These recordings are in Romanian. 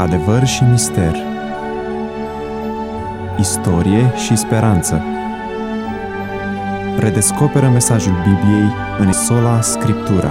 Adevăr și mister, istorie și speranță. Redescoperă mesajul Bibliei în sola Scriptura.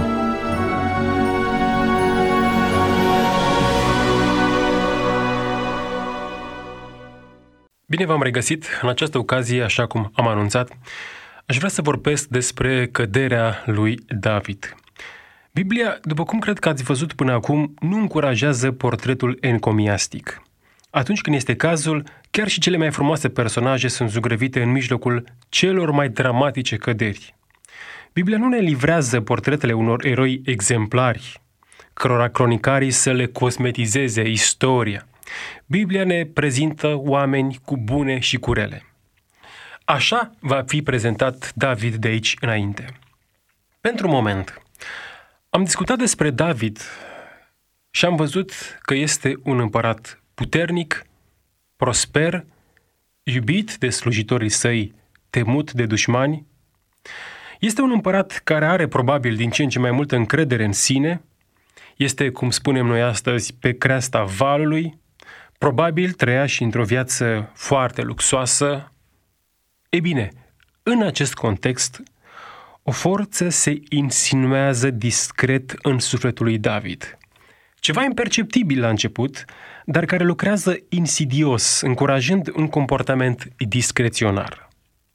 Bine v-am regăsit în această ocazie, așa cum am anunțat. Aș vrea să vorbesc despre căderea lui David. Biblia, după cum cred că ați văzut până acum, nu încurajează portretul encomiastic. Atunci când este cazul, chiar și cele mai frumoase personaje sunt zugrăvite în mijlocul celor mai dramatice căderi. Biblia nu ne livrează portretele unor eroi exemplari, cărora cronicarii să le cosmetizeze istoria. Biblia ne prezintă oameni cu bune și cu rele. Așa va fi prezentat David de aici înainte. Pentru moment, am discutat despre David și am văzut că este un împărat puternic, prosper, iubit de slujitorii săi, temut de dușmani. Este un împărat care are probabil din ce în ce mai multă încredere în sine, este, cum spunem noi astăzi, pe creasta valului, probabil trăia și într-o viață foarte luxoasă. Ei bine, în acest context, o forță se insinuează discret în sufletul lui David. Ceva imperceptibil la început, dar care lucrează insidios, încurajând un comportament discreționar.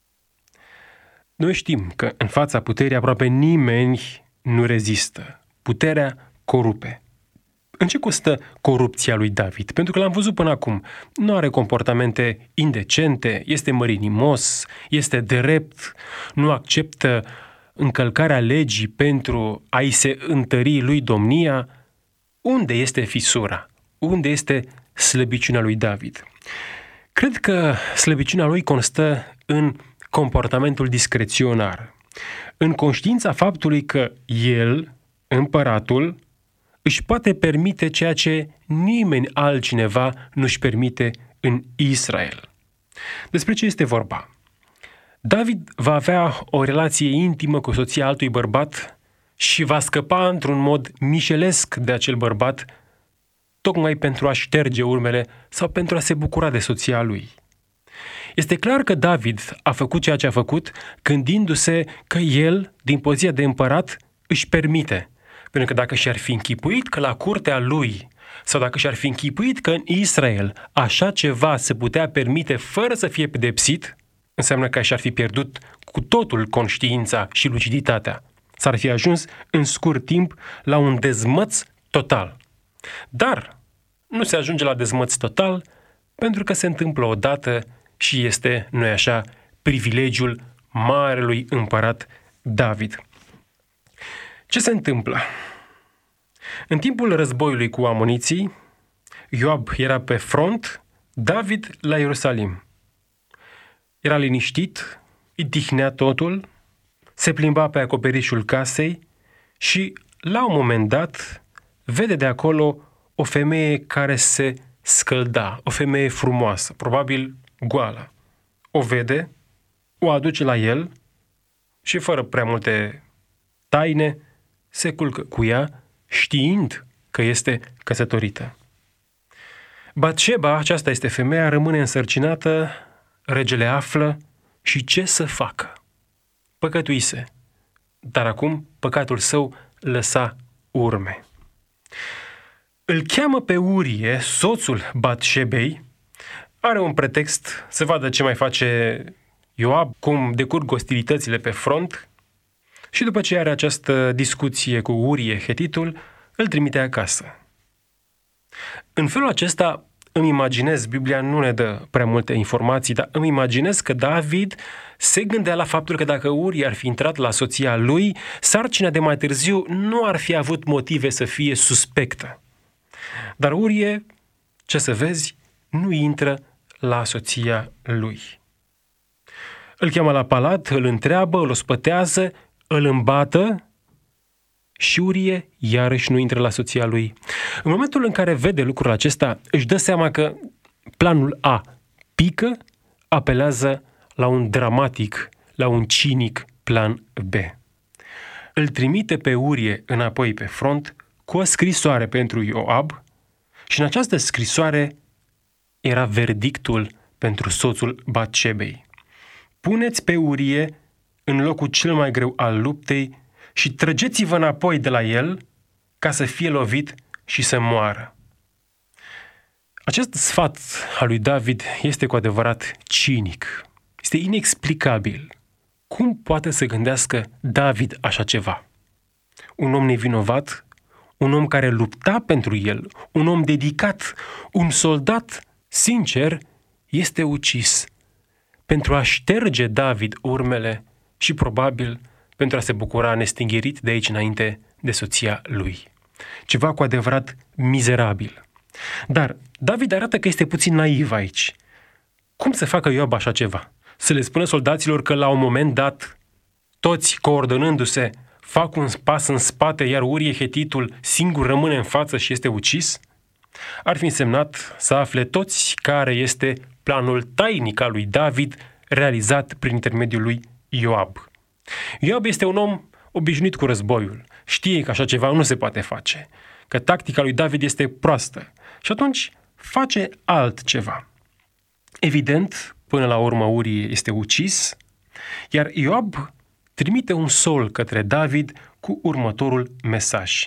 Noi știm că în fața puterii aproape nimeni nu rezistă. Puterea corupe. În ce constă corupția lui David? Pentru că l-am văzut până acum. Nu are comportamente indecente, este mărinimos, este drept, nu acceptă încălcarea legii pentru a-i se întări lui domnia. Unde este fisura? Unde este slăbiciunea lui David? Cred că slăbiciunea lui constă în comportamentul discreționar, în conștiința faptului că el, împăratul, își poate permite ceea ce nimeni altcineva nu-și permite în Israel. Despre ce este vorba? David va avea o relație intimă cu soția altui bărbat și va scăpa într-un mod mișelesc de acel bărbat, tocmai pentru a șterge urmele sau pentru a se bucura de soția lui. Este clar că David a făcut ceea ce a făcut, gândindu-se că el, din poziția de împărat, își permite. Pentru că dacă și-ar fi închipuit că la curtea lui, sau dacă și-ar fi închipuit că în Israel așa ceva se putea permite fără să fie pedepsit, înseamnă că și-ar fi pierdut cu totul conștiința și luciditatea. S-ar fi ajuns în scurt timp la un dezmăț total. Dar nu se ajunge la dezmăț total pentru că se întâmplă odată și este, nu-i așa, privilegiul marelui împărat David. Ce se întâmplă? În timpul războiului cu amoniții, Ioab era pe front, David la Ierusalim. Era liniștit, îi tihnea totul, se plimba pe acoperișul casei și, la un moment dat, vede de acolo o femeie care se scălda, o femeie frumoasă, probabil goală. O vede, o aduce la el și, fără prea multe taine, se culcă cu ea, știind că este căsătorită. Batșeba, aceasta este femeia, rămâne însărcinată, regele află și ce să facă? Păcătuise, dar acum păcatul său lăsa urme. Îl cheamă pe Urie, soțul Batșebei, are un pretext să vadă ce mai face Ioab, cum decurg ostilitățile pe front și după ce are această discuție cu Urie, hetitul, îl trimite acasă. În felul acesta îmi imaginez, Biblia nu ne dă prea multe informații, dar îmi imaginez că David se gândea la faptul că dacă Urie ar fi intrat la soția lui, sarcina de mai târziu nu ar fi avut motive să fie suspectă. Dar Urie, ce să vezi, nu intră la soția lui. Îl cheamă la palat, îl întreabă, îl ospătează, îl îmbată și Urie iarăși nu intră la soția lui. În momentul în care vede lucrul acesta, își dă seama că planul A pică, apelează la un dramatic, la un cinic plan B. Îl trimite pe Urie înapoi pe front cu o scrisoare pentru Ioab Și în această scrisoare era verdictul pentru soțul Batșebei. Puneți pe Urie în locul cel mai greu al luptei și trăgeți-vă înapoi de la el ca să fie lovit și să moară. Acest sfat al lui David este cu adevărat cinic. Este inexplicabil. Cum poate să gândească David așa ceva? Un om nevinovat, un om care lupta pentru el, un om dedicat, un soldat sincer, este ucis pentru a șterge David urmele și probabil pentru a se bucura nestingerit de aici înainte de soția lui. Ceva cu adevărat mizerabil. Dar David arată că este puțin naiv aici. Cum să facă Ioab așa ceva? Să le spună soldaților că la un moment dat, toți coordonându-se, fac un pas în spate, iar Urie Hetitul singur rămâne în față și este ucis? Ar fi însemnat să afle toți care este planul tainic al lui David realizat prin intermediul lui Ioab. Ioab este un om obișnuit cu războiul. Știe că așa ceva nu se poate face, că tactica lui David este proastă și atunci face altceva. Evident, până la urmă Urie este ucis, iar Ioab trimite un sol către David cu următorul mesaj.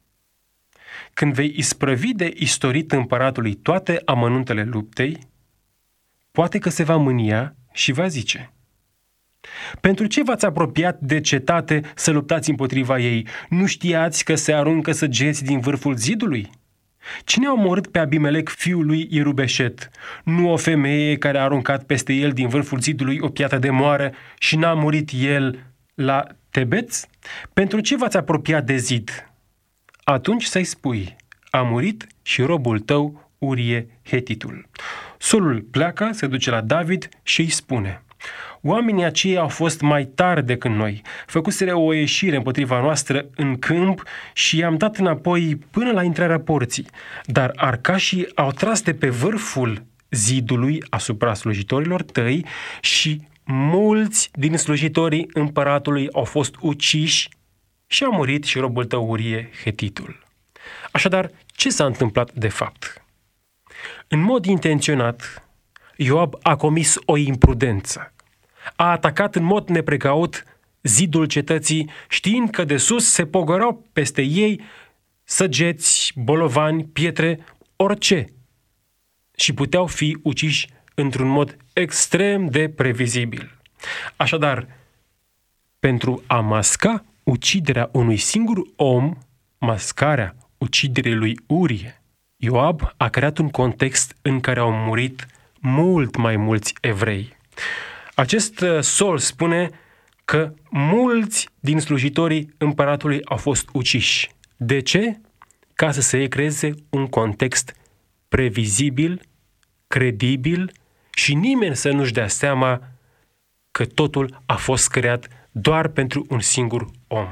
Când vei isprăvi de istorit împăratului toate amănuntele luptei, poate că se va mânia și va zice: pentru ce v-ați apropiat de cetate să luptați împotriva ei? Nu știați că se aruncă săgeți din vârful zidului? Cine a omorât pe Abimelec, fiul lui Ierubeșet? Nu o femeie care a aruncat peste el din vârful zidului o piatră de moară și n-a murit el la Tebeț? Pentru ce v-ați apropiat de zid? Atunci să-i spui: a murit și robul tău, Urie Hetitul. Solul pleacă, se duce la David și îi spune: oamenii aceia au fost mai tari decât noi, făcuseră o ieșire împotriva noastră în câmp și i-am dat înapoi până la intrarea porții, dar arcașii au tras de pe vârful zidului asupra slujitorilor tăi și mulți din slujitorii împăratului au fost uciși și a murit și robul tău Urie Hetitul. Așadar, ce s-a întâmplat de fapt? În mod intenționat, Ioab a comis o imprudență. A atacat în mod neprecaut zidul cetății, știind că de sus se pogorau peste ei săgeți, bolovani, pietre, orice, și puteau fi uciși într-un mod extrem de previzibil. Așadar, pentru a masca uciderea unui singur om, mascarea uciderii lui Urie, Ioab a creat un context în care au murit mult mai mulți evrei. Acest sol spune că mulți din slujitorii împăratului au fost uciși. De ce? Ca să se creeze un context previzibil, credibil și nimeni să nu-și dea seama că totul a fost creat doar pentru un singur om.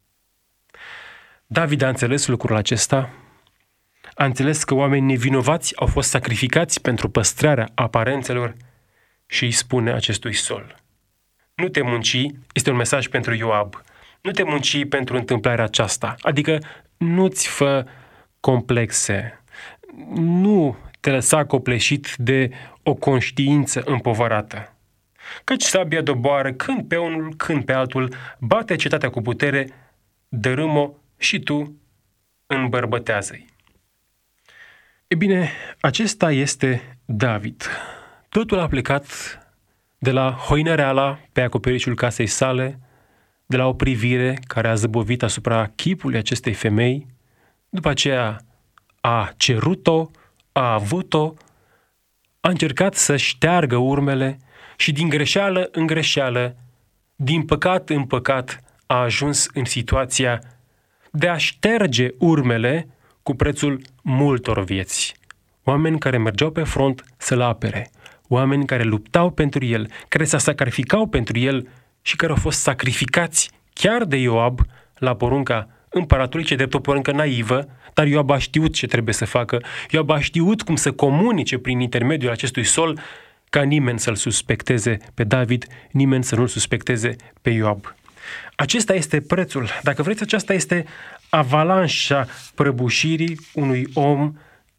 David a înțeles lucrul acesta, a înțeles că oameni nevinovați au fost sacrificați pentru păstrarea aparențelor și îi spune acestui sol: nu te munci, este un mesaj pentru Ioab, nu te munci pentru întâmplarea aceasta, adică nu-ți fă complexe, nu te lăsa copleșit de o conștiință împovărată. Căci sabia doboară când pe unul, când pe altul, bate cetatea cu putere, dărâm-o și tu îmbărbătează-i. E bine, acesta este David. Totul a plecat de la hoinăreala pe acoperișul casei sale, de la o privire care a zăbovit asupra chipului acestei femei, după aceea a cerut-o, a avut-o, a încercat să șteargă urmele și din greșeală în greșeală, din păcat în păcat, a ajuns în situația de a șterge urmele cu prețul multor vieți. Oameni care mergeau pe front să-l apere, oameni care luptau pentru el, care se sacrificau pentru el și care au fost sacrificați chiar de Ioab la porunca împăratului, ce drept o poruncă naivă, dar Ioab a știut ce trebuie să facă, Ioab a știut cum să comunice prin intermediul acestui sol ca nimeni să-l suspecteze pe David, nimeni să nu-l suspecteze pe Ioab. Acesta este prețul, dacă vreți, aceasta este avalanșa prăbușirii unui om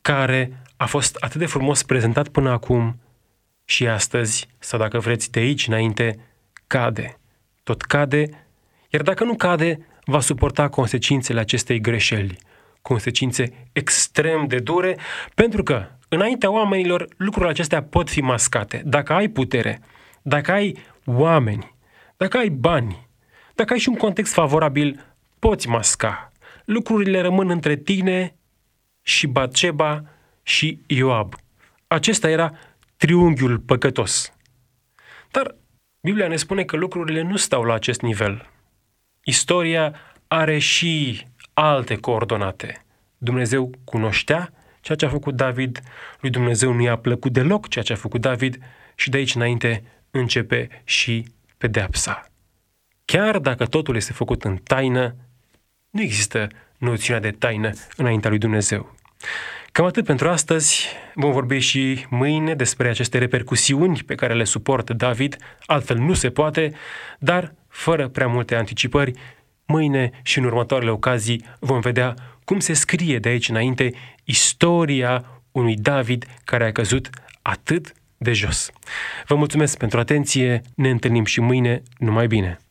care a fost atât de frumos prezentat până acum și astăzi, sau dacă vreți de aici înainte, cade. Tot cade, iar dacă nu cade, va suporta consecințele acestei greșeli, consecințe extrem de dure, pentru că înaintea oamenilor lucrurile acestea pot fi mascate. Dacă ai putere, dacă ai oameni, dacă ai bani, dacă ai și un context favorabil, poți masca. Lucrurile rămân între tine și Batșeba și Ioab. Acesta era triunghiul păcătos. Dar Biblia ne spune că lucrurile nu stau la acest nivel. Istoria are și alte coordonate. Dumnezeu cunoștea ceea ce a făcut David, lui Dumnezeu nu i-a plăcut deloc ceea ce a făcut David și de aici înainte începe și pedeapsa. Chiar dacă totul este făcut în taină, nu există noțiunea de taină înaintea lui Dumnezeu. Cam atât pentru astăzi. Vom vorbi și mâine despre aceste repercusiuni pe care le suportă David, altfel nu se poate, dar fără prea multe anticipări, mâine și în următoarele ocazii vom vedea cum se scrie de aici înainte istoria unui David care a căzut atât de jos. Vă mulțumesc pentru atenție, ne întâlnim și mâine, numai bine!